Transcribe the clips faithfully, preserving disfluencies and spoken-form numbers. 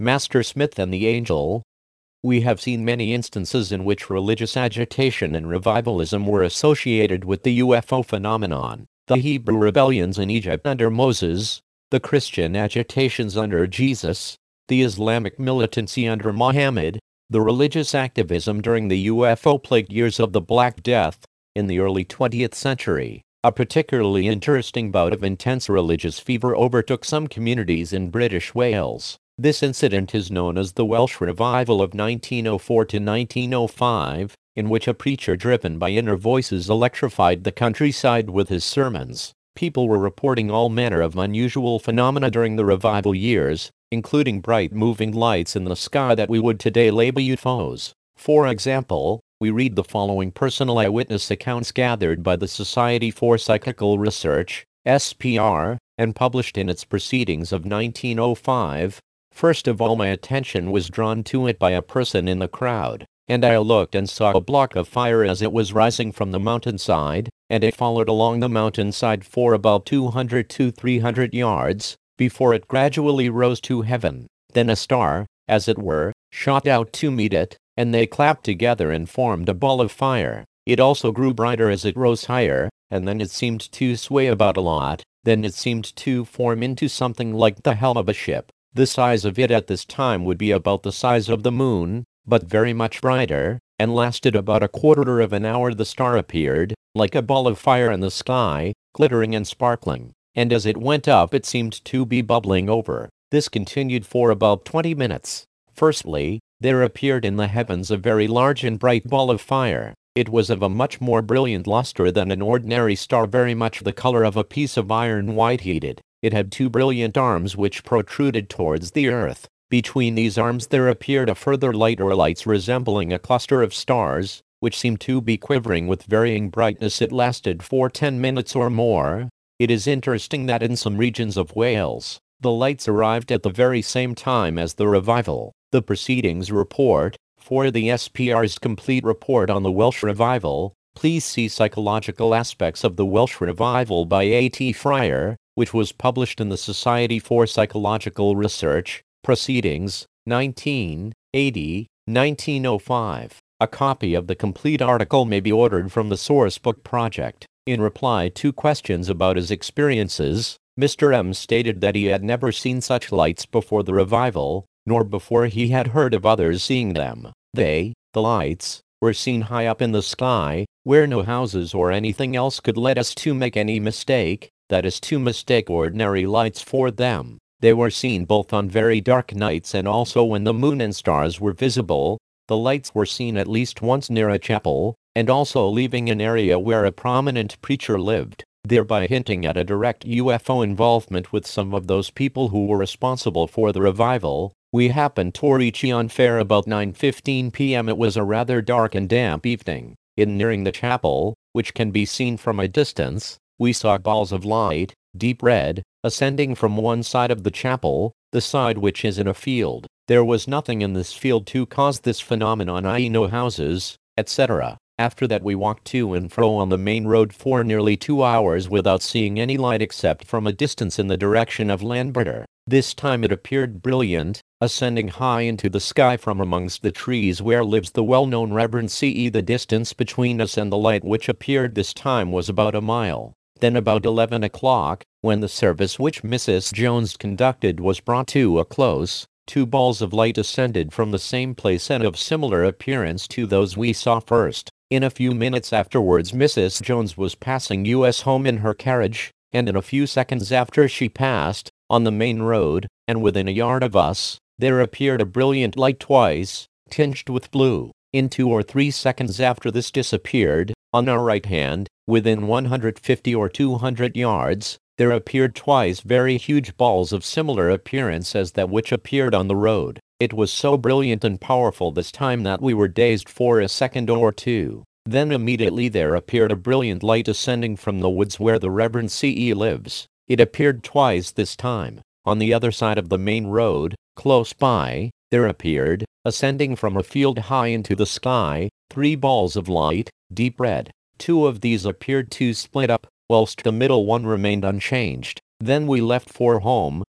Master Smith and the Angel. We have seen many instances in which religious agitation and revivalism were associated with the U F O phenomenon. The Hebrew rebellions in Egypt under Moses, the Christian agitations under Jesus, the Islamic militancy under Muhammad, the religious activism during the U F O-plagued years of the Black Death in the early twentieth century. A particularly interesting bout of intense religious fever overtook some communities in British Wales. This incident is known as the Welsh Revival of nineteen oh four to nineteen oh five, in which a preacher driven by inner voices electrified the countryside with his sermons. People were reporting all manner of unusual phenomena during the revival years, including bright moving lights in the sky that we would today label U F Os. For example, we read the following personal eyewitness accounts gathered by the Society for Psychical Research, S P R, and published in its Proceedings of nineteen oh five. First of all, my attention was drawn to it by a person in the crowd, and I looked and saw a block of fire as it was rising from the mountainside, and it followed along the mountainside for about two hundred to three hundred yards, before it gradually rose to heaven. Then a star, as it were, shot out to meet it, and they clapped together and formed a ball of fire. It also grew brighter as it rose higher, and then it seemed to sway about a lot. Then it seemed to form into something like the helm of a ship. The size of it at this time would be about the size of the moon, but very much brighter, and lasted about a quarter of an hour. The star appeared, like a ball of fire in the sky, glittering and sparkling, and as it went up it seemed to be bubbling over. This continued for about twenty minutes. Firstly, there appeared in the heavens a very large and bright ball of fire. It was of a much more brilliant luster than an ordinary star, very much the color of a piece of iron white heated. It had two brilliant arms which protruded towards the earth. Between these arms there appeared a further light or lights resembling a cluster of stars, which seemed to be quivering with varying brightness. It lasted for ten minutes or more. It is interesting that in some regions of Wales, the lights arrived at the very same time as the revival. The Proceedings report. For the S P R's complete report on the Welsh Revival, please see Psychological Aspects of the Welsh Revival by A T Fryer, which was published in the Society for Psychological Research, Proceedings, nineteen eighty, nineteen oh five. A copy of the complete article may be ordered from the Sourcebook Project. In reply to questions about his experiences, Mister M stated that he had never seen such lights before the revival, nor before he had heard of others seeing them. They, the lights, were seen high up in the sky, where no houses or anything else could lead us to make any mistake, that is to mistake ordinary lights for them. They were seen both on very dark nights and also when the moon and stars were visible. The lights were seen at least once near a chapel, and also leaving an area where a prominent preacher lived, thereby hinting at a direct U F O involvement with some of those people who were responsible for the revival. We happened to reach Eon Fair about nine fifteen p m It was a rather dark and damp evening. In nearing the chapel, which can be seen from a distance, we saw balls of light, deep red, ascending from one side of the chapel, the side which is in a field. There was nothing in this field to cause this phenomenon, that is no houses, et cetera. After that we walked to and fro on the main road for nearly two hours without seeing any light except from a distance in the direction of Lamberter. This time it appeared brilliant, ascending high into the sky from amongst the trees where lives the well-known Reverend C E The distance between us and the light which appeared this time was about a mile. Then about eleven o'clock, when the service which Missus Jones conducted was brought to a close, two balls of light ascended from the same place and of similar appearance to those we saw first. In a few minutes afterwards Missus Jones was passing us home in her carriage, and in a few seconds after she passed, on the main road, and within a yard of us, there appeared a brilliant light twice, tinged with blue. In two or three seconds after this disappeared, on our right hand, within one hundred fifty or two hundred yards, there appeared twice very huge balls of similar appearance as that which appeared on the road. It was so brilliant and powerful this time that we were dazed for a second or two. Then immediately there appeared a brilliant light ascending from the woods where the Reverend C E lives. It appeared twice this time. On the other side of the main road, close by, there appeared, ascending from a field high into the sky, three balls of light, deep red. Two of these appeared to split up, whilst the middle one remained unchanged. Then we left for home,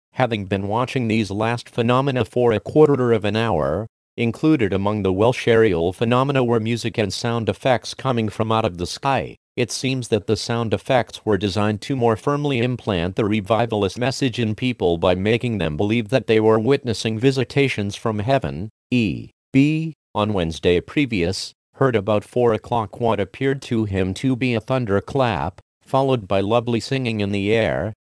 having been watching these last phenomena for a quarter of an hour. Included among the Welsh aerial phenomena were music and sound effects coming from out of the sky. It seems that the sound effects were designed to more firmly implant the revivalist message in people by making them believe that they were witnessing visitations from heaven. E B, on Wednesday previous, heard about four o'clock what appeared to him to be a thunderclap, followed by lovely singing in the air.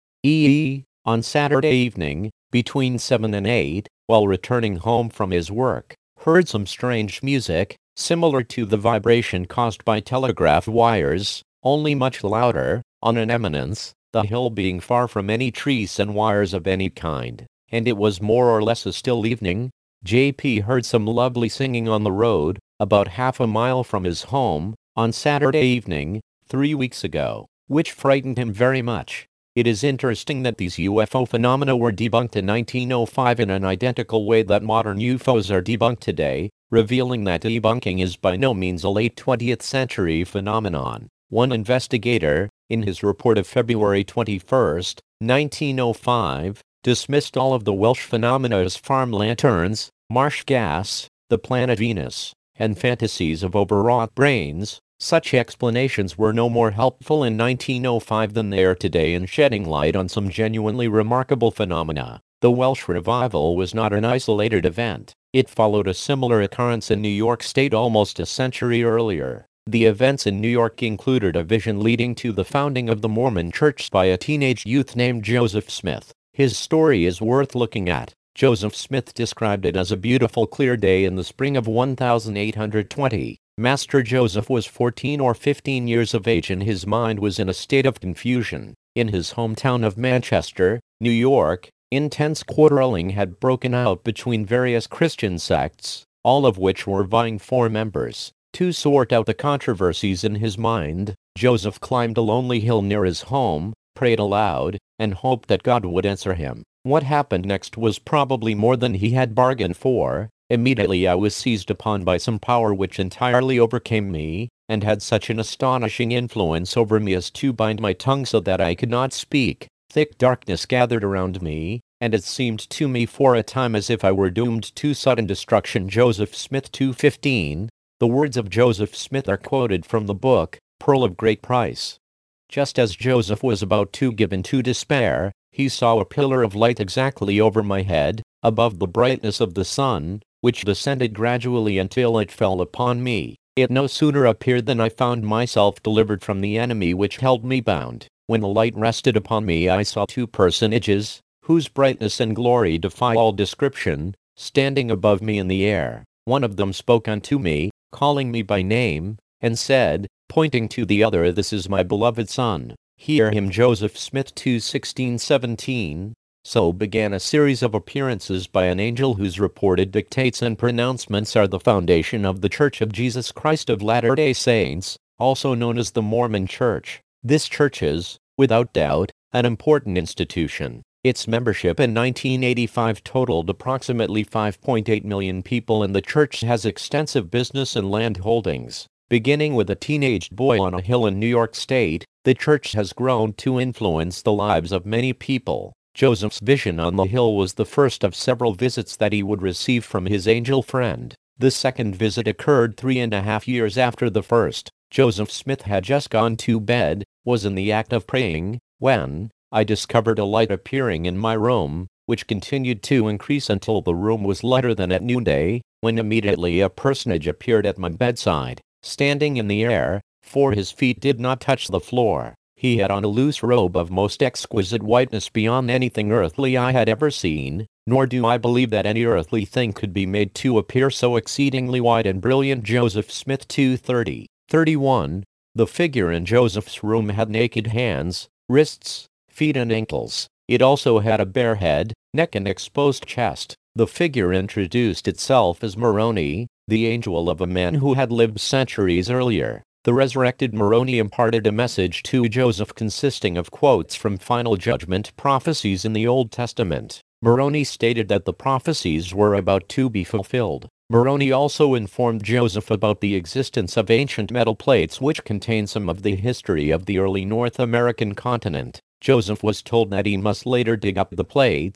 E on Saturday evening, between seven and eight, while returning home from his work, heard some strange music, similar to the vibration caused by telegraph wires, only much louder, on an eminence, the hill being far from any trees and wires of any kind, and it was more or less a still evening. J P heard some lovely singing on the road, about half a mile from his home, on Saturday evening, three weeks ago, which frightened him very much. It is interesting that these U F O phenomena were debunked in nineteen oh five in an identical way that modern U F Os are debunked today, revealing that debunking is by no means a late twentieth century phenomenon. One investigator, in his report of February twenty-first, nineteen oh five, dismissed all of the Welsh phenomena as farm lanterns, marsh gas, the planet Venus, and fantasies of overwrought brains. Such explanations were no more helpful in nineteen oh five than they are today in shedding light on some genuinely remarkable phenomena. The Welsh revival was not an isolated event. It followed a similar occurrence in New York State almost a century earlier. The events in New York included a vision leading to the founding of the Mormon Church by a teenage youth named Joseph Smith. His story is worth looking at. Joseph Smith described it as a beautiful clear day in the spring of eighteen twenty. Master Joseph was fourteen or fifteen years of age and his mind was in a state of confusion. In his hometown of Manchester, New York, intense quarreling had broken out between various Christian sects, all of which were vying for members. To sort out the controversies in his mind, Joseph climbed a lonely hill near his home, prayed aloud, and hoped that God would answer him. What happened next was probably more than he had bargained for. Immediately I was seized upon by some power which entirely overcame me, and had such an astonishing influence over me as to bind my tongue so that I could not speak. Thick darkness gathered around me, and it seemed to me for a time as if I were doomed to sudden destruction. Joseph Smith two fifteen. The words of Joseph Smith are quoted from the book, Pearl of Great Price. Just as Joseph was about to give in to despair, he saw a pillar of light exactly over my head, above the brightness of the sun, which descended gradually until it fell upon me. It no sooner appeared than I found myself delivered from the enemy which held me bound. When the light rested upon me I saw two personages, whose brightness and glory defy all description, standing above me in the air. One of them spoke unto me, calling me by name, and said, pointing to the other, "This is my beloved son, hear him." Joseph Smith two sixteen seventeen. So began a series of appearances by an angel whose reported dictates and pronouncements are the foundation of the Church of Jesus Christ of Latter-day Saints, also known as the Mormon Church. This church is, without doubt, an important institution. Its membership in nineteen eighty-five totaled approximately five point eight million people, and the church has extensive business and land holdings. Beginning with a teenage boy on a hill in New York State, the church has grown to influence the lives of many people. Joseph's vision on the hill was the first of several visits that he would receive from his angel friend. The second visit occurred three and a half years after the first. Joseph Smith had just gone to bed, was in the act of praying, when I discovered a light appearing in my room, which continued to increase until the room was lighter than at noonday, when immediately a personage appeared at my bedside, standing in the air, for his feet did not touch the floor. He had on a loose robe of most exquisite whiteness beyond anything earthly I had ever seen, nor do I believe that any earthly thing could be made to appear so exceedingly white and brilliant. Joseph Smith two thirty, thirty-one. The figure in Joseph's room had naked hands, wrists, feet and ankles. It also had a bare head, neck and exposed chest. The figure introduced itself as Moroni, the angel of a man who had lived centuries earlier. The resurrected Moroni imparted a message to Joseph consisting of quotes from final judgment prophecies in the Old Testament. Moroni stated that the prophecies were about to be fulfilled. Moroni also informed Joseph about the existence of ancient metal plates which contain some of the history of the early North American continent. Joseph was told that he must later dig up the plates,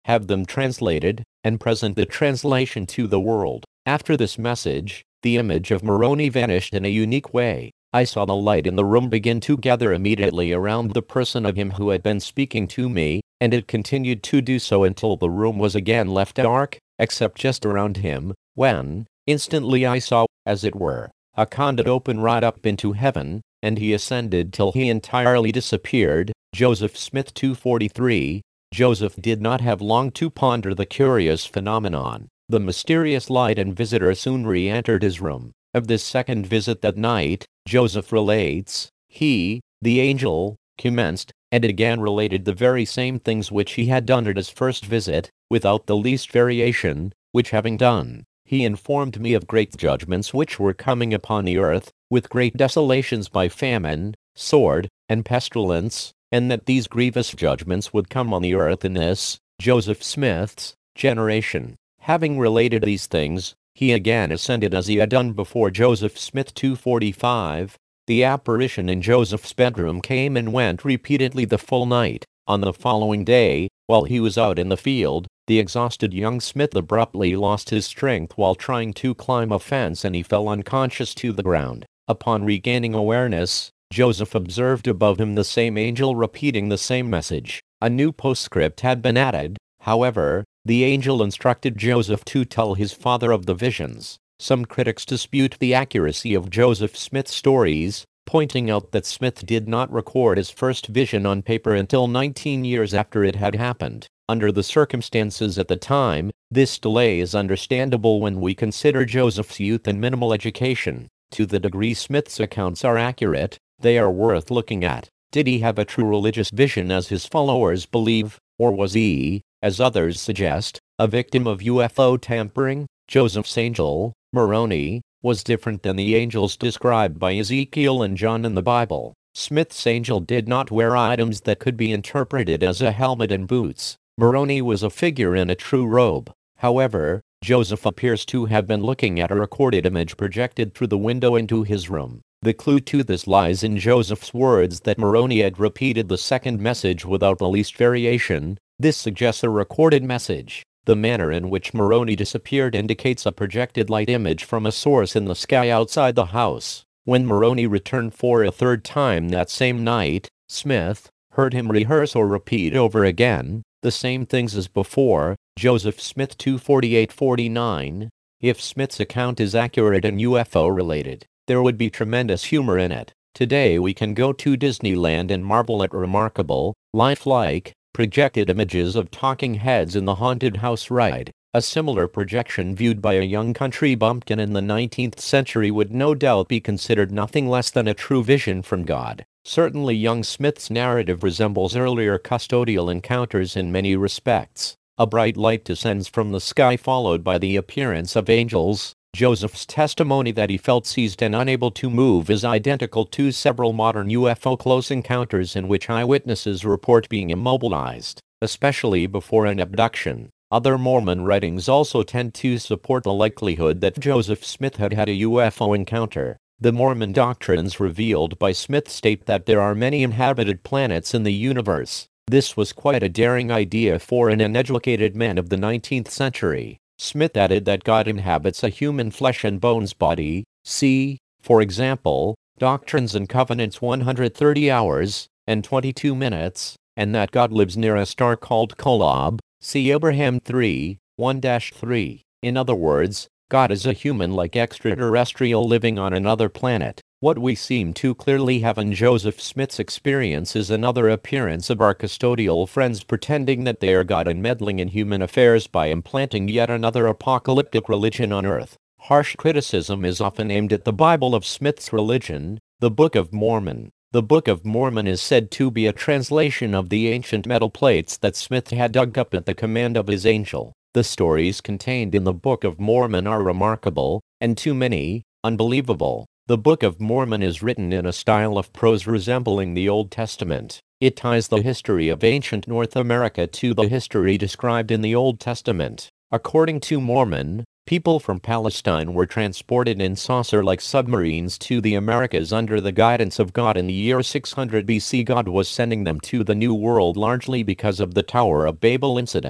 have them translated, and present the translation to the world. After this message, the image of Moroni vanished in a unique way. I saw the light in the room begin to gather immediately around the person of him who had been speaking to me, and it continued to do so until the room was again left dark, except just around him, when, instantly I saw, as it were, a conduit open right up into heaven, and he ascended till he entirely disappeared. Joseph Smith two forty-three. Joseph did not have long to ponder the curious phenomenon. The mysterious light and visitor soon re-entered his room. Of this second visit that night, Joseph relates, he, the angel, commenced, and again related the very same things which he had done at his first visit, without the least variation, which having done, he informed me of great judgments which were coming upon the earth, with great desolations by famine, sword, and pestilence, and that these grievous judgments would come on the earth in this, Joseph Smith's, generation. Having related these things, he again ascended as he had done before. Joseph Smith two forty-five. The apparition in Joseph's bedroom came and went repeatedly the full night. On the following day, while he was out in the field, the exhausted young Smith abruptly lost his strength while trying to climb a fence, and he fell unconscious to the ground. Upon regaining awareness, Joseph observed above him the same angel repeating the same message. A new postscript had been added, however. The angel instructed Joseph to tell his father of the visions. Some critics dispute the accuracy of Joseph Smith's stories, pointing out that Smith did not record his first vision on paper until nineteen years after it had happened. Under the circumstances at the time, this delay is understandable when we consider Joseph's youth and minimal education. To the degree Smith's accounts are accurate, they are worth looking at. Did he have a true religious vision as his followers believe, or was he, as others suggest, a victim of U F O tampering? Joseph's angel, Moroni, was different than the angels described by Ezekiel and John in the Bible. Smith's angel did not wear items that could be interpreted as a helmet and boots. Moroni was a figure in a true robe. However, Joseph appears to have been looking at a recorded image projected through the window into his room. The clue to this lies in Joseph's words that Moroni had repeated the second message without the least variation. This suggests a recorded message. The manner in which Moroni disappeared indicates a projected light image from a source in the sky outside the house. When Moroni returned for a third time that same night, Smith heard him rehearse or repeat over again the same things as before. Joseph Smith two forty-eight forty-nine. If Smith's account is accurate and U F O related, there would be tremendous humor in it. Today we can go to Disneyland and marvel at remarkable, lifelike, projected images of talking heads in the haunted house ride. A similar projection viewed by a young country bumpkin in the nineteenth century would no doubt be considered nothing less than a true vision from God. Certainly young Smith's narrative resembles earlier custodial encounters in many respects. A bright light descends from the sky followed by the appearance of angels. Joseph's testimony that he felt seized and unable to move is identical to several modern U F O close encounters in which eyewitnesses report being immobilized, especially before an abduction. Other Mormon writings also tend to support the likelihood that Joseph Smith had had a U F O encounter. The Mormon doctrines revealed by Smith state that there are many inhabited planets in the universe. This was quite a daring idea for an uneducated man of the nineteenth century. Smith added that God inhabits a human flesh and bones body, see, for example, Doctrines and Covenants one hundred thirty hours and twenty-two minutes, and that God lives near a star called Kolob, see Abraham three, one to three. In other words, God is a human-like extraterrestrial living on another planet. What we seem to clearly have in Joseph Smith's experience is another appearance of our custodial friends pretending that they are God and meddling in human affairs by implanting yet another apocalyptic religion on earth. Harsh criticism is often aimed at the Bible of Smith's religion, the Book of Mormon. The Book of Mormon is said to be a translation of the ancient metal plates that Smith had dug up at the command of his angel. The stories contained in the Book of Mormon are remarkable, and to many, unbelievable. The Book of Mormon is written in a style of prose resembling the Old Testament. It ties the history of ancient North America to the history described in the Old Testament. According to Mormon, people from Palestine were transported in saucer-like submarines to the Americas under the guidance of God in the year six hundred B C. God was sending them to the New World largely because of the Tower of Babel incident.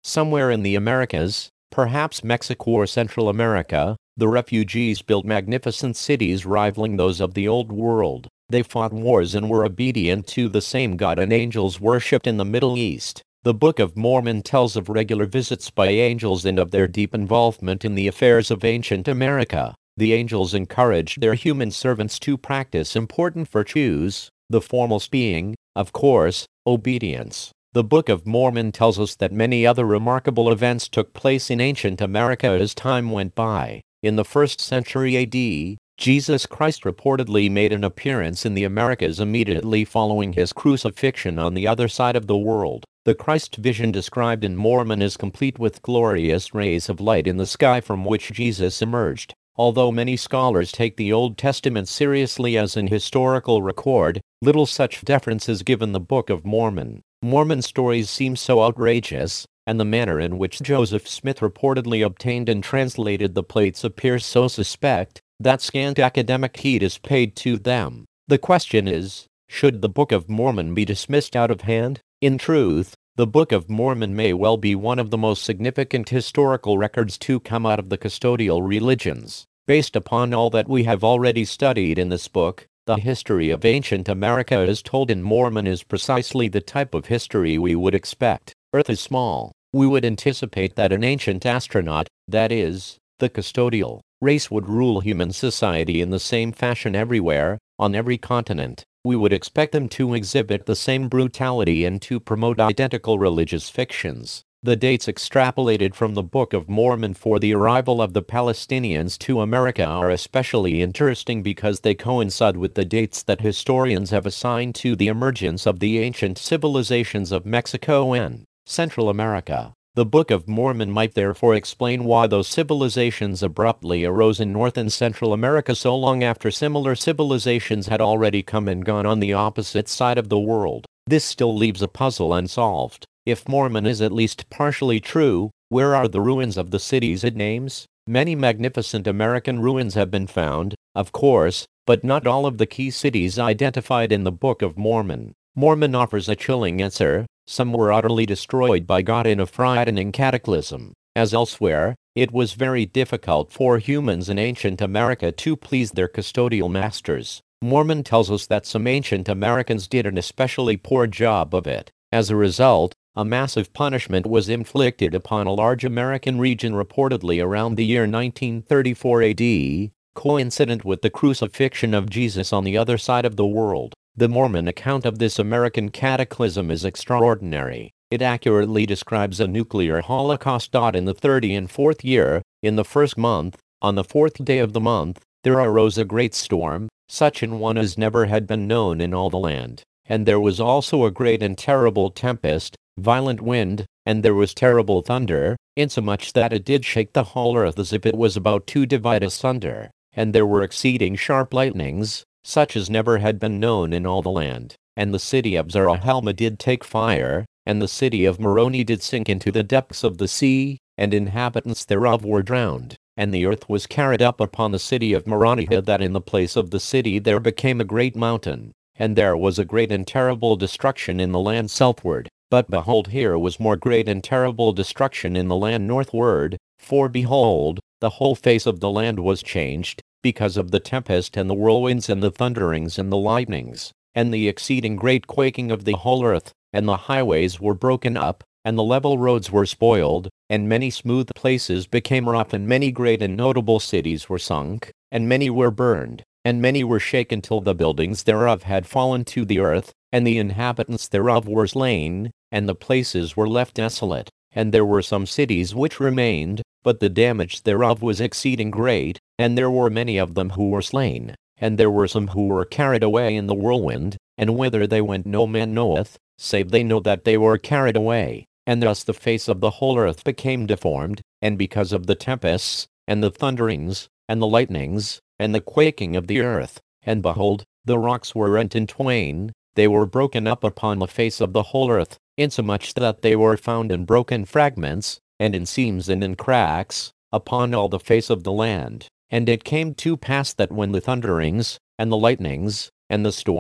Somewhere in the Americas, perhaps Mexico or Central America, the refugees built magnificent cities rivaling those of the Old World. They fought wars and were obedient to the same God and angels worshipped in the Middle East. The Book of Mormon tells of regular visits by angels and of their deep involvement in the affairs of ancient America. The angels encouraged their human servants to practice important virtues, the foremost being, of course, obedience. The Book of Mormon tells us that many other remarkable events took place in ancient America as time went by. In the first century A D, Jesus Christ reportedly made an appearance in the Americas immediately following his crucifixion on the other side of the world. The Christ vision described in Mormon is complete with glorious rays of light in the sky from which Jesus emerged. Although many scholars take the Old Testament seriously as an historical record, little such deference is given the Book of Mormon. Mormon stories seem so outrageous, and the manner in which Joseph Smith reportedly obtained and translated the plates appears so suspect, that scant academic heed is paid to them. The question is, should the Book of Mormon be dismissed out of hand? In truth, the Book of Mormon may well be one of the most significant historical records to come out of the custodial religions. Based upon all that we have already studied in this book, the history of ancient America as told in Mormon is precisely the type of history we would expect. Earth is small. We would anticipate that an ancient astronaut, that is, the custodial race, would rule human society in the same fashion everywhere, on every continent. We would expect them to exhibit the same brutality and to promote identical religious fictions. The dates extrapolated from the Book of Mormon for the arrival of the Palestinians to America are especially interesting because they coincide with the dates that historians have assigned to the emergence of the ancient civilizations of Mexico and Central America. The Book of Mormon might therefore explain why those civilizations abruptly arose in North and Central America so long after similar civilizations had already come and gone on the opposite side of the world. This still leaves a puzzle unsolved. If Mormon is at least partially true, where are the ruins of the cities it names? Many magnificent American ruins have been found, of course, but not all of the key cities identified in the Book of Mormon. Mormon offers a chilling answer. Some were utterly destroyed by God in a frightening cataclysm. As elsewhere, it was very difficult for humans in ancient America to please their custodial masters. Mormon tells us that some ancient Americans did an especially poor job of it. As a result, a massive punishment was inflicted upon a large American region reportedly around the year nineteen thirty-four A D, coincident with the crucifixion of Jesus on the other side of the world. The Mormon account of this American cataclysm is extraordinary. It accurately describes a nuclear holocaust. In the thirty and fourth year, in the first month, on the fourth day of the month, there arose a great storm, such an one as never had been known in all the land. And there was also a great and terrible tempest, violent wind, and there was terrible thunder, insomuch that it did shake the whole earth as if it was about to divide asunder. And there were exceeding sharp lightnings, such as never had been known in all the land. And the city of Zarahemla did take fire, and the city of Moroni did sink into the depths of the sea, and inhabitants thereof were drowned. And the earth was carried up upon the city of Moroni, that in the place of the city there became a great mountain. And there was a great and terrible destruction in the land southward. But behold, here was more great and terrible destruction in the land northward, for behold, the whole face of the land was changed, because of the tempest and the whirlwinds and the thunderings and the lightnings, and the exceeding great quaking of the whole earth, and the highways were broken up, and the level roads were spoiled, and many smooth places became rough, and many great and notable cities were sunk, and many were burned, and many were shaken till the buildings thereof had fallen to the earth, and the inhabitants thereof were slain, and the places were left desolate. And there were some cities which remained, but the damage thereof was exceeding great, and there were many of them who were slain. And there were some who were carried away in the whirlwind, and whither they went no man knoweth, save they know that they were carried away. And thus the face of the whole earth became deformed, and because of the tempests, and the thunderings, and the lightnings, and the quaking of the earth, and behold, the rocks were rent in twain, they were broken up upon the face of the whole earth, insomuch that they were found in broken fragments, and in seams and in cracks, upon all the face of the land. And it came to pass that when the thunderings, and the lightnings, and the storm,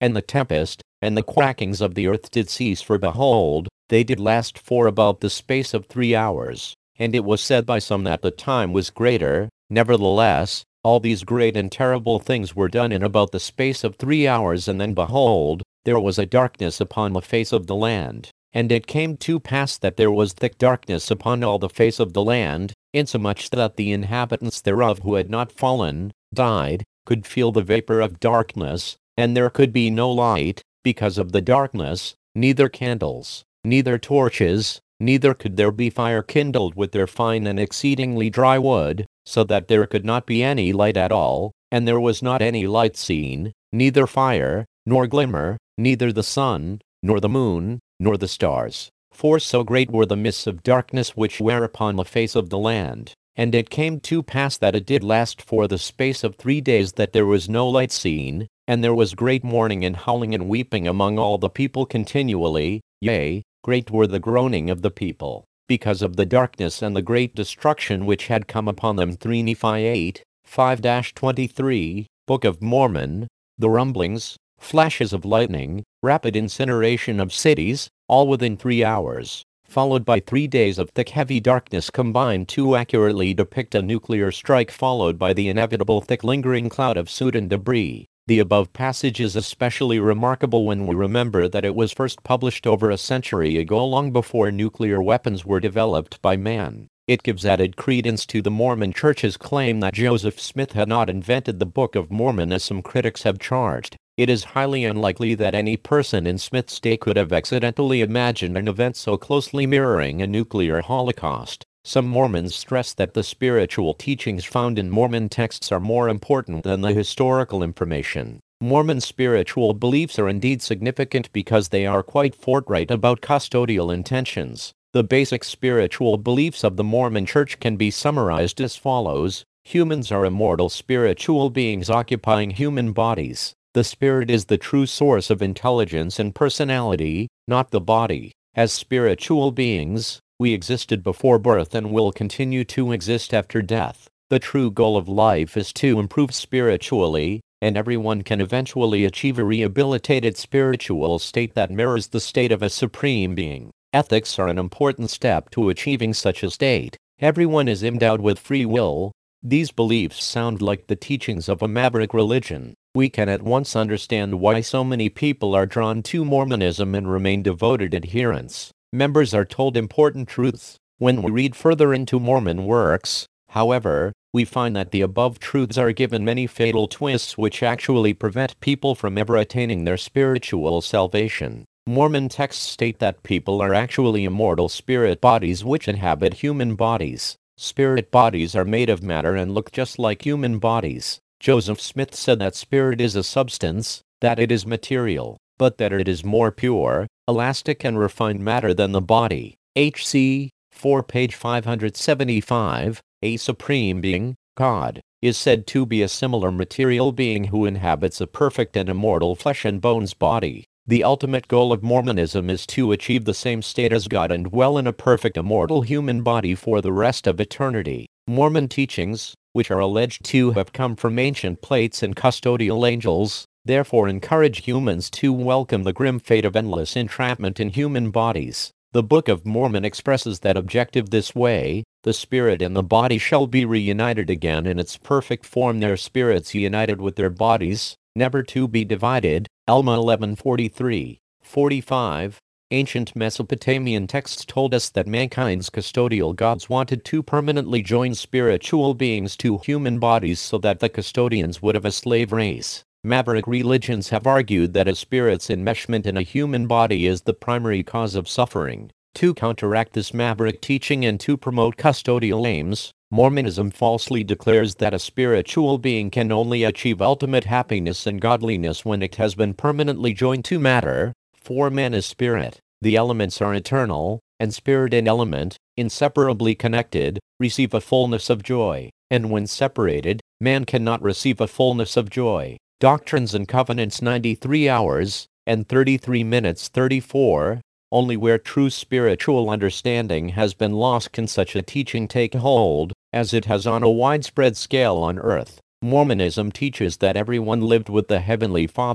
and the tempest, and the quakings of the earth did cease, for behold, they did last for about the space of three hours. And it was said by some that the time was greater. Nevertheless, all these great and terrible things were done in about the space of three hours, and then behold, there was a darkness upon the face of the land. And it came to pass that there was thick darkness upon all the face of the land, insomuch that the inhabitants thereof who had not fallen, died, could feel the vapor of darkness, and there could be no light, because of the darkness, neither candles, neither torches, neither could there be fire kindled with their fine and exceedingly dry wood, so that there could not be any light at all, and there was not any light seen, neither fire, nor glimmer, neither the sun, nor the moon, nor the stars. For so great were the mists of darkness which were upon the face of the land. And it came to pass that it did last for the space of three days that there was no light seen, and there was great mourning and howling and weeping among all the people continually, yea, great were the groaning of the people, because of the darkness and the great destruction which had come upon them. three Nephi eight, five to twenty-three, Book of Mormon. The rumblings, flashes of lightning, rapid incineration of cities, all within three hours, followed by three days of thick heavy darkness, combined to accurately depict a nuclear strike, followed by the inevitable thick lingering cloud of soot and debris. The above passage is especially remarkable when we remember that it was first published over a century ago, long before nuclear weapons were developed by man. It gives added credence to the Mormon Church's claim that Joseph Smith had not invented the Book of Mormon, as some critics have charged. It is highly unlikely that any person in Smith's day could have accidentally imagined an event so closely mirroring a nuclear holocaust. Some Mormons stress that the spiritual teachings found in Mormon texts are more important than the historical information. Mormon spiritual beliefs are indeed significant because they are quite forthright about custodial intentions. The basic spiritual beliefs of the Mormon Church can be summarized as follows. Humans are immortal spiritual beings occupying human bodies. The spirit is the true source of intelligence and personality, not the body. As spiritual beings, we existed before birth and will continue to exist after death. The true goal of life is to improve spiritually, and everyone can eventually achieve a rehabilitated spiritual state that mirrors the state of a supreme being. Ethics are an important step to achieving such a state. Everyone is endowed with free will. These beliefs sound like the teachings of a maverick religion. We can at once understand why so many people are drawn to Mormonism and remain devoted adherents. Members are told important truths. When we read further into Mormon works, however, we find that the above truths are given many fatal twists which actually prevent people from ever attaining their spiritual salvation. Mormon texts state that people are actually immortal spirit bodies which inhabit human bodies. Spirit bodies are made of matter and look just like human bodies. Joseph Smith said that spirit is a substance, that it is material, but that it is more pure, elastic and refined matter than the body. H C four, page five hundred seventy-five. A supreme being, God, is said to be a similar material being who inhabits a perfect and immortal flesh and bones body. The ultimate goal of Mormonism is to achieve the same state as God and dwell in a perfect immortal human body for the rest of eternity. Mormon teachings, which are alleged to have come from ancient plates and custodial angels, therefore encourage humans to welcome the grim fate of endless entrapment in human bodies. The Book of Mormon expresses that objective this way: the spirit and the body shall be reunited again in its perfect form, their spirits united with their bodies, never to be divided. Alma eleven forty-three, forty-five. Ancient Mesopotamian texts told us that mankind's custodial gods wanted to permanently join spiritual beings to human bodies so that the custodians would have a slave race. Maverick religions have argued that a spirit's enmeshment in a human body is the primary cause of suffering. To counteract this maverick teaching and to promote custodial aims, Mormonism falsely declares that a spiritual being can only achieve ultimate happiness and godliness when it has been permanently joined to matter. For man is spirit, the elements are eternal, and spirit and element, inseparably connected, receive a fullness of joy, and when separated, man cannot receive a fullness of joy. Doctrines and Covenants ninety-three hours, and thirty-three minutes thirty-four. Only where true spiritual understanding has been lost can such a teaching take hold, as it has on a widespread scale on earth. Mormonism teaches that everyone lived with the Heavenly Father,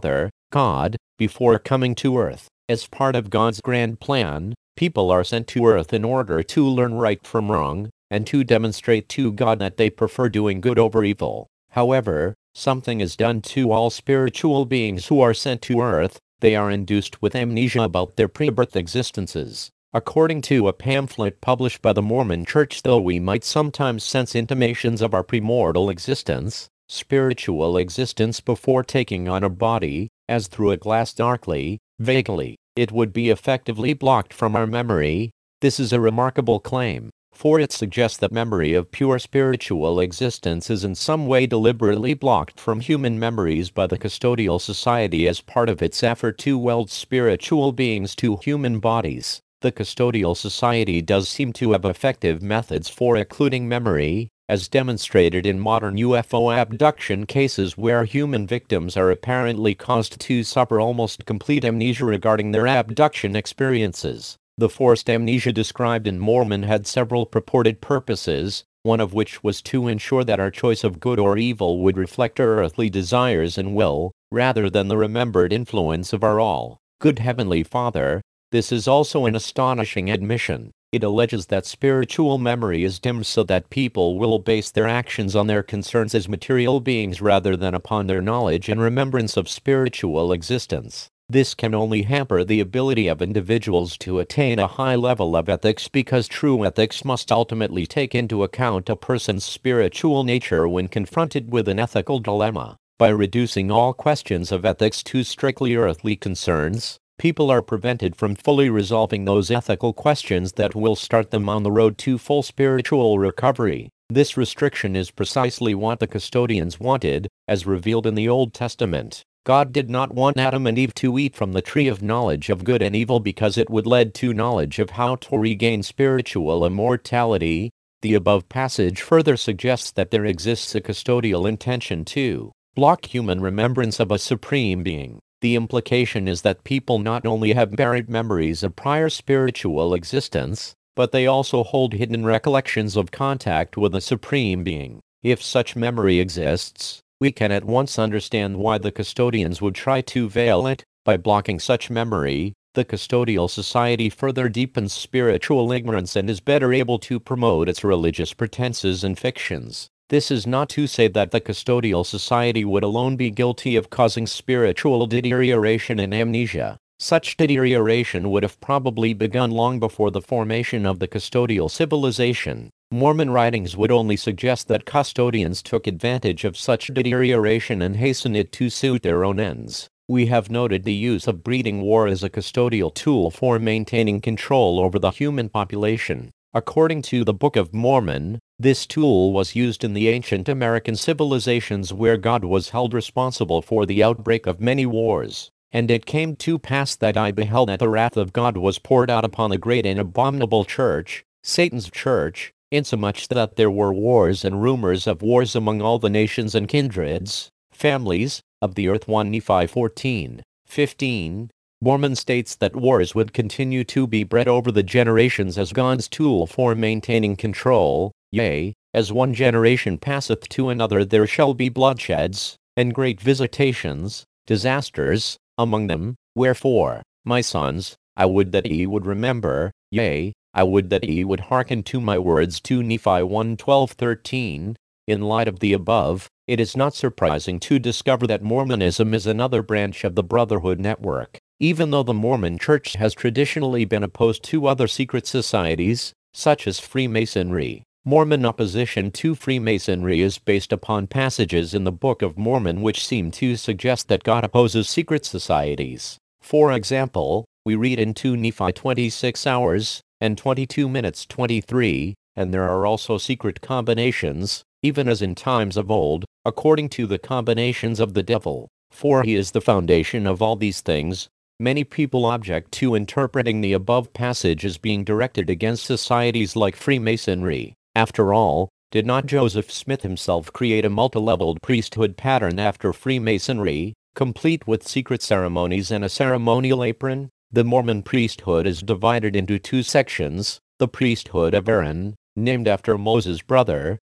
God, before coming to Earth, as part of God's grand plan, people are sent to Earth in order to learn right from wrong, and to demonstrate to God that they prefer doing good over evil. However, something is done to all spiritual beings who are sent to Earth. They are induced with amnesia about their pre-birth existences. According to a pamphlet published by the Mormon Church, though we might sometimes sense intimations of our premortal existence, spiritual existence before taking on a body, as through a glass darkly, vaguely, it would be effectively blocked from our memory. This is a remarkable claim, for it suggests that memory of pure spiritual existence is in some way deliberately blocked from human memories by the Custodial Society as part of its effort to weld spiritual beings to human bodies. The Custodial Society does seem to have effective methods for occluding memory, as demonstrated in modern U F O abduction cases where human victims are apparently caused to suffer almost complete amnesia regarding their abduction experiences. The forced amnesia described in Mormon had several purported purposes, one of which was to ensure that our choice of good or evil would reflect our earthly desires and will, rather than the remembered influence of our all-good Heavenly Father. This is also an astonishing admission. It alleges that spiritual memory is dimmed so that people will base their actions on their concerns as material beings rather than upon their knowledge and remembrance of spiritual existence. This can only hamper the ability of individuals to attain a high level of ethics, because true ethics must ultimately take into account a person's spiritual nature when confronted with an ethical dilemma. By reducing all questions of ethics to strictly earthly concerns, people are prevented from fully resolving those ethical questions that will start them on the road to full spiritual recovery. This restriction is precisely what the custodians wanted, as revealed in the Old Testament. God did not want Adam and Eve to eat from the tree of knowledge of good and evil because it would lead to knowledge of how to regain spiritual immortality. The above passage further suggests that there exists a custodial intention to block human remembrance of a supreme being. The implication is that people not only have buried memories of prior spiritual existence, but they also hold hidden recollections of contact with a supreme being. If such memory exists, we can at once understand why the custodians would try to veil it. By blocking such memory, the Custodial Society further deepens spiritual ignorance and is better able to promote its religious pretenses and fictions. This is not to say that the Custodial Society would alone be guilty of causing spiritual deterioration and amnesia. Such deterioration would have probably begun long before the formation of the custodial civilization. Mormon writings would only suggest that custodians took advantage of such deterioration and hastened it to suit their own ends. We have noted the use of breeding war as a custodial tool for maintaining control over the human population. According to the Book of Mormon, this tool was used in the ancient American civilizations where God was held responsible for the outbreak of many wars. And it came to pass that I beheld that the wrath of God was poured out upon the great and abominable church, Satan's church, insomuch that there were wars and rumors of wars among all the nations and kindreds, families, of the earth. First Nephi fourteen fifteen. Mormon states that wars would continue to be bred over the generations as God's tool for maintaining control. Yea, as one generation passeth to another there shall be bloodsheds, and great visitations, disasters, among them. Wherefore, my sons, I would that ye would remember, yea, I would that ye would hearken to my words. Second Nephi one twelve thirteen. In light of the above, it is not surprising to discover that Mormonism is another branch of the Brotherhood network. Even though the Mormon Church has traditionally been opposed to other secret societies, such as Freemasonry, Mormon opposition to Freemasonry is based upon passages in the Book of Mormon which seem to suggest that God opposes secret societies. For example, we read in Second Nephi twenty-six hours, and twenty-two minutes twenty-three, and there are also secret combinations, even as in times of old, according to the combinations of the devil. For he is the foundation of all these things. Many people object to interpreting the above passage as being directed against societies like Freemasonry. After all, did not Joseph Smith himself create a multi-leveled priesthood pattern after Freemasonry, complete with secret ceremonies and a ceremonial apron? The Mormon priesthood is divided into two sections: the priesthood of Aaron, named after Moses' brother,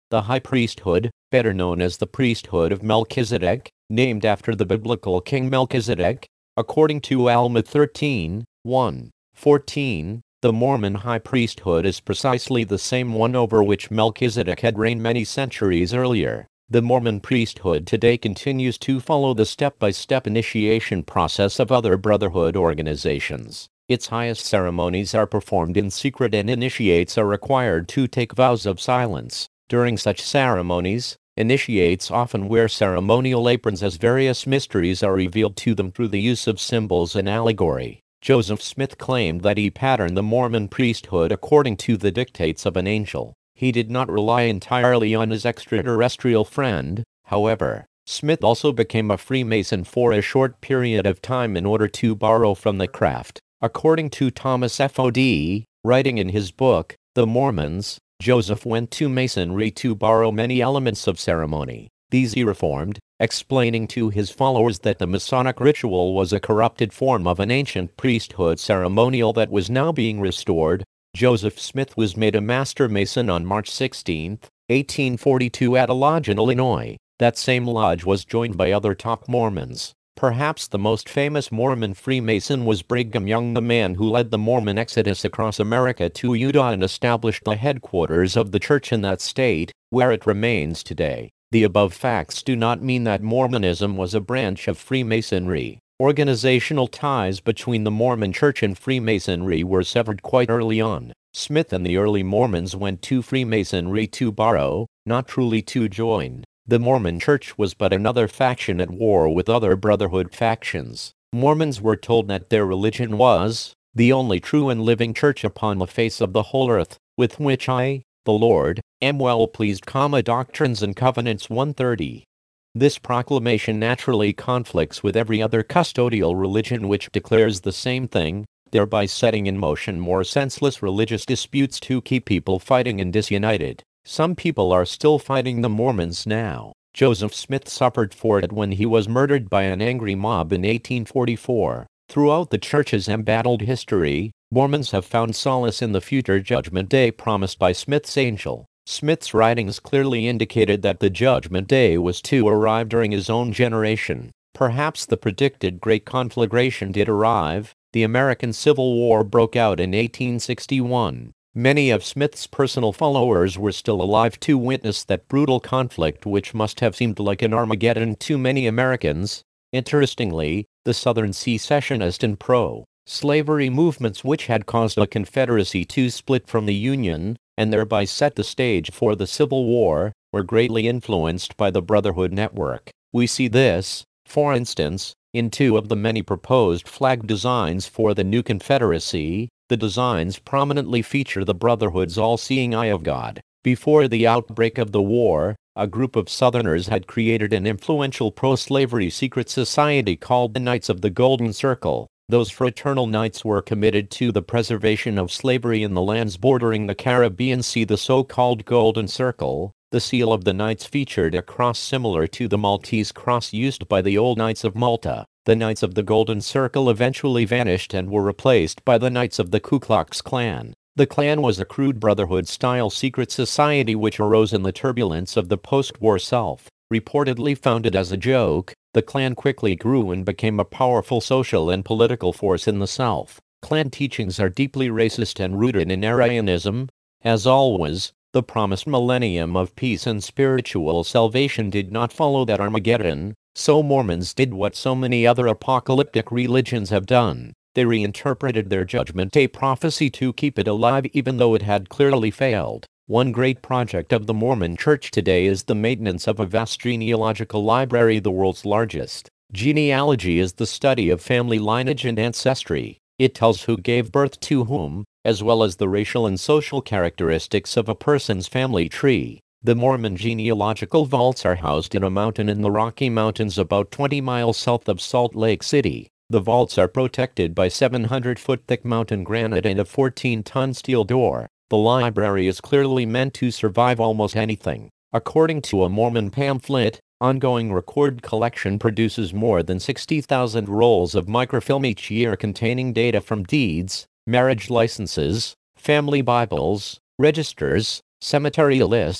The high priesthood, better known as the priesthood of Melchizedek, named after the biblical king Melchizedek, according to Alma thirteen, one, fourteen, the Mormon high priesthood is precisely the same one over which Melchizedek had reigned many centuries earlier. The Mormon priesthood today continues to follow the step-by-step initiation process of other brotherhood organizations. Its highest ceremonies are performed in secret and initiates are required to take vows of silence. During such ceremonies, initiates often wear ceremonial aprons as various mysteries are revealed to them through the use of symbols and allegory. Joseph Smith claimed that he patterned the Mormon priesthood according to the dictates of an angel. He did not rely entirely on his extraterrestrial friend, however. Smith also became a Freemason for a short period of time in order to borrow from the craft. According to Thomas F O D, writing in his book, The Mormons, Joseph went to Masonry to borrow many elements of ceremony. These he reformed, explaining to his followers that the Masonic ritual was a corrupted form of an ancient priesthood ceremonial that was now being restored. Joseph Smith was made a Master Mason on March sixteenth, eighteen forty-two at a lodge in Illinois. That same lodge was joined by other top Mormons. Perhaps the most famous Mormon Freemason was Brigham Young, the man who led the Mormon exodus across America to Utah and established the headquarters of the church in that state, where it remains today. The above facts do not mean that Mormonism was a branch of Freemasonry. Organizational ties between the Mormon Church and Freemasonry were severed quite early on. Smith and the early Mormons went to Freemasonry to borrow, not truly to join. The Mormon Church was but another faction at war with other brotherhood factions. Mormons were told that their religion was the only true and living church upon the face of the whole earth, with which I, the Lord, am well pleased. Doctrines and Covenants one thirty. This proclamation naturally conflicts with every other custodial religion which declares the same thing, thereby setting in motion more senseless religious disputes to keep people fighting and disunited. Some people are still fighting the Mormons now. Joseph Smith suffered for it when he was murdered by an angry mob in eighteen forty-four. Throughout the church's embattled history, Mormons have found solace in the future judgment day promised by Smith's angel. Smith's writings clearly indicated that the judgment day was to arrive during his own generation. Perhaps the predicted great conflagration did arrive. The American Civil War broke out in eighteen sixty-one. Many of Smith's personal followers were still alive to witness that brutal conflict, which must have seemed like an Armageddon to many Americans. Interestingly, the Southern secessionist and pro-slavery movements, which had caused a Confederacy to split from the Union, and thereby set the stage for the Civil War, were greatly influenced by the Brotherhood network. We see this, for instance, in two of the many proposed flag designs for the new Confederacy. The designs prominently feature the Brotherhood's all-seeing eye of God. Before the outbreak of the war, a group of Southerners had created an influential pro-slavery secret society called the Knights of the Golden Circle. Those fraternal knights were committed to the preservation of slavery in the lands bordering the Caribbean Sea. The so-called Golden Circle, the seal of the Knights, featured a cross similar to the Maltese cross used by the old Knights of Malta. The Knights of the Golden Circle eventually vanished and were replaced by the Knights of the Ku Klux Klan. The Klan was a crude Brotherhood-style secret society which arose in the turbulence of the post-war South. Reportedly founded as a joke, the Klan quickly grew and became a powerful social and political force in the South. Klan teachings are deeply racist and rooted in Aryanism. As always, the promised millennium of peace and spiritual salvation did not follow that Armageddon, so Mormons did what so many other apocalyptic religions have done. They reinterpreted their Judgment Day prophecy to keep it alive even though it had clearly failed. One great project of the Mormon Church today is the maintenance of a vast genealogical library, the world's largest. Genealogy is the study of family lineage and ancestry. It tells who gave birth to whom, as well as the racial and social characteristics of a person's family tree. The Mormon genealogical vaults are housed in a mountain in the Rocky Mountains about twenty miles south of Salt Lake City. The vaults are protected by seven hundred foot thick mountain granite and a fourteen ton steel door. The library is clearly meant to survive almost anything. According to a Mormon pamphlet, ongoing record collection produces more than sixty thousand rolls of microfilm each year containing data from deeds, marriage licenses, family Bibles, registers, cemetery lists,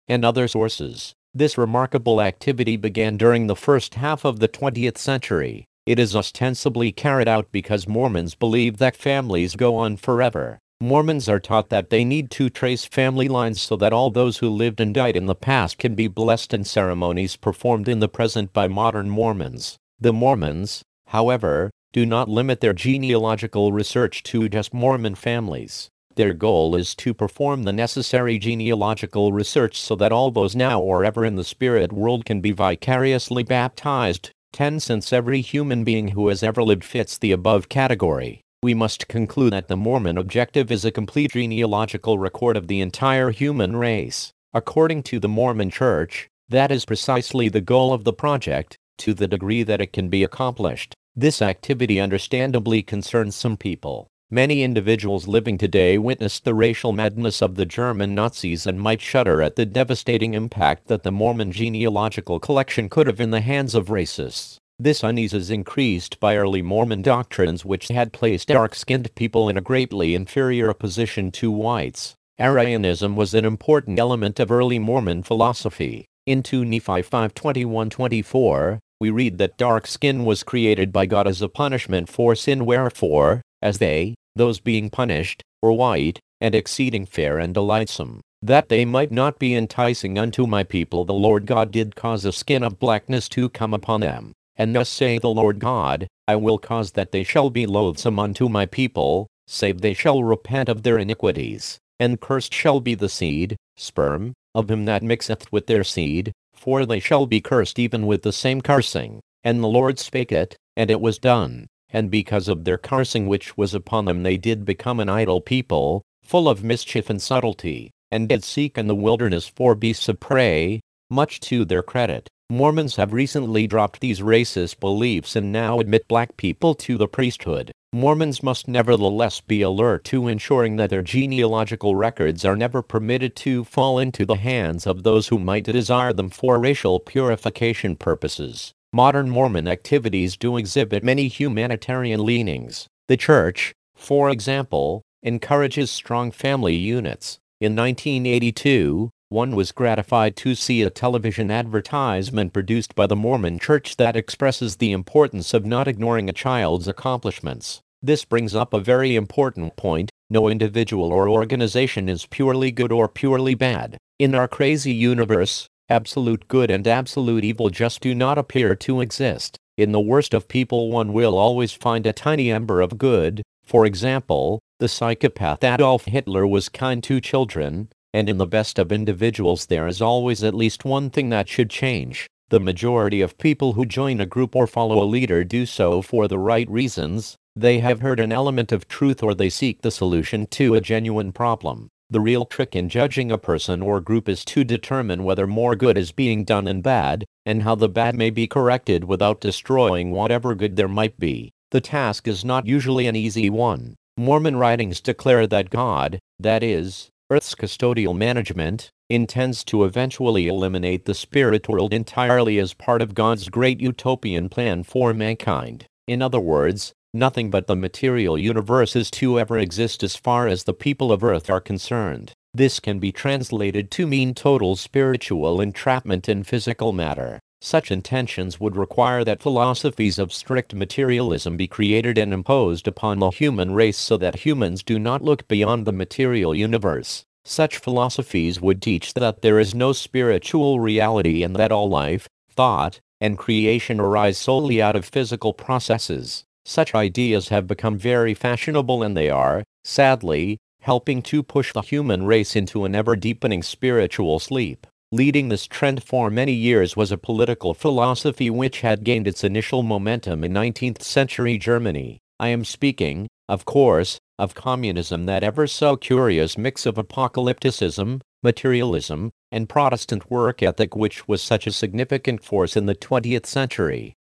and other sources. This remarkable activity began during the first half of the twentieth century. It is ostensibly carried out because Mormons believe that families go on forever. Mormons are taught that they need to trace family lines so that all those who lived and died in the past can be blessed in ceremonies performed in the present by modern Mormons. The Mormons, however, do not limit their genealogical research to just Mormon families. Their goal is to perform the necessary genealogical research so that all those now or ever in the spirit world can be vicariously baptized. ten Since every human being who has ever lived fits the above category, we must conclude that the Mormon objective is a complete genealogical record of the entire human race. According to the Mormon Church, that is precisely the goal of the project, to the degree that it can be accomplished. This activity understandably concerns some people. Many individuals living today witnessed the racial madness of the German Nazis and might shudder at the devastating impact that the Mormon genealogical collection could have in the hands of racists. This unease is increased by early Mormon doctrines which had placed dark-skinned people in a greatly inferior position to whites. Arianism was an important element of early Mormon philosophy. In two Nephi five twenty-one to twenty-four, we read that dark skin was created by God as a punishment for sin, wherefore, as they, those being punished, were white, and exceeding fair and delightsome, that they might not be enticing unto my people, the Lord God did cause a skin of blackness to come upon them. And thus saith the Lord God, I will cause that they shall be loathsome unto my people, save they shall repent of their iniquities. And cursed shall be the seed, sperm, of him that mixeth with their seed, for they shall be cursed even with the same cursing. And the Lord spake it, and it was done. And because of their cursing which was upon them they did become an idle people, full of mischief and subtlety, and did seek in the wilderness for beasts of prey, much to their credit. Mormons have recently dropped these racist beliefs and now admit black people to the priesthood. Mormons must nevertheless be alert to ensuring that their genealogical records are never permitted to fall into the hands of those who might desire them for racial purification purposes. Modern Mormon activities do exhibit many humanitarian leanings. The Church, for example, encourages strong family units. In nineteen eighty-two, one was gratified to see a television advertisement produced by the Mormon Church that expresses the importance of not ignoring a child's accomplishments. This brings up a very important point. No individual or organization is purely good or purely bad. In our crazy universe, absolute good and absolute evil just do not appear to exist. In the worst of people one will always find a tiny ember of good. For example, the psychopath Adolf Hitler was kind to children, and in the best of individuals there is always at least one thing that should change. The majority of people who join a group or follow a leader do so for the right reasons. They have heard an element of truth or they seek the solution to a genuine problem. The real trick in judging a person or group is to determine whether more good is being done than bad, and how the bad may be corrected without destroying whatever good there might be. The task is not usually an easy one. Mormon writings declare that God, that is, Earth's custodial management, intends to eventually eliminate the spirit world entirely as part of God's great utopian plan for mankind. In other words, nothing but the material universe is to ever exist as far as the people of Earth are concerned. This can be translated to mean total spiritual entrapment in physical matter. Such intentions would require that philosophies of strict materialism be created and imposed upon the human race so that humans do not look beyond the material universe. Such philosophies would teach that there is no spiritual reality and that all life, thought, and creation arise solely out of physical processes. Such ideas have become very fashionable and they are, sadly, helping to push the human race into an ever-deepening spiritual sleep. Leading this trend for many years was a political philosophy which had gained its initial momentum in nineteenth century Germany. I am speaking, of course, of communism, that ever so curious mix of apocalypticism, materialism, and Protestant work ethic which was such a significant force in the twentieth century.